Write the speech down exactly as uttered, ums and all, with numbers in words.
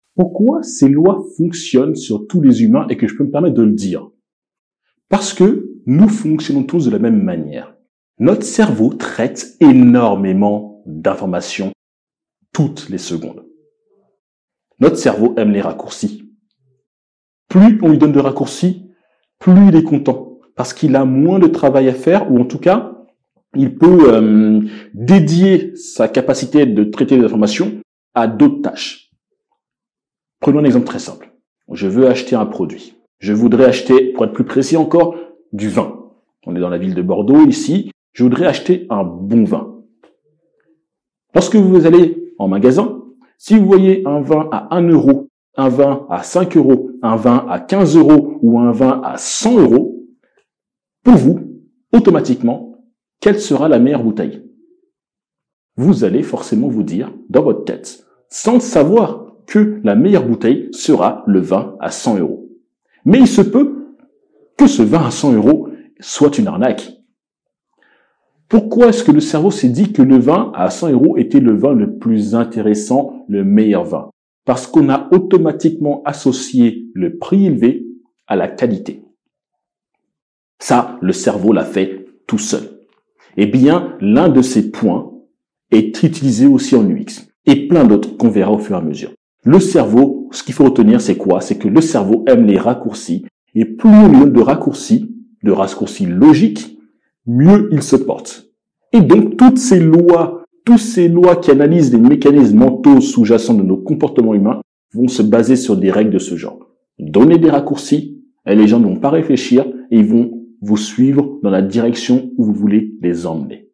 Pourquoi ces lois fonctionnent sur tous les humains et que je peux me permettre de le dire? Parce que nous fonctionnons tous de la même manière. Notre cerveau traite énormément d'informations toutes les secondes. Notre cerveau aime les raccourcis. Plus on lui donne de raccourcis, plus il est content. Parce qu'il a moins de travail à faire, ou en tout cas, il peut euh, dédier sa capacité de traiter les informations à d'autres tâches. Prenons un exemple très simple. Je veux acheter un produit. Je voudrais acheter, pour être plus précis encore, du vin. On est dans la ville de Bordeaux, ici. Je voudrais acheter un bon vin. Lorsque vous allez en magasin, si vous voyez un vin à un euro, un vin à cinq euros, un vin à quinze euros ou un vin à cent euros, pour vous, automatiquement, quelle sera la meilleure bouteille? Vous allez forcément vous dire, dans votre tête, sans le savoir, que la meilleure bouteille sera le vin à cent euros. Mais il se peut que ce vin à cent euros soit une arnaque. Pourquoi est-ce que le cerveau s'est dit que le vin à cent euros était le vin le plus intéressant, le meilleur vin? Parce qu'on a automatiquement associé le prix élevé à la qualité. Ça, le cerveau l'a fait tout seul. Eh bien, l'un de ces points est utilisé aussi en U X et plein d'autres qu'on verra au fur et à mesure. Le cerveau, ce qu'il faut retenir, c'est quoi? C'est que le cerveau aime les raccourcis et plus on lui donne de raccourcis, de raccourcis logiques, mieux il se porte. Et donc, toutes ces lois, toutes ces lois qui analysent les mécanismes mentaux sous-jacents de nos comportements humains vont se baser sur des règles de ce genre. Donner des raccourcis, et les gens ne vont pas réfléchir et ils vont vous suivre dans la direction où vous voulez les emmener.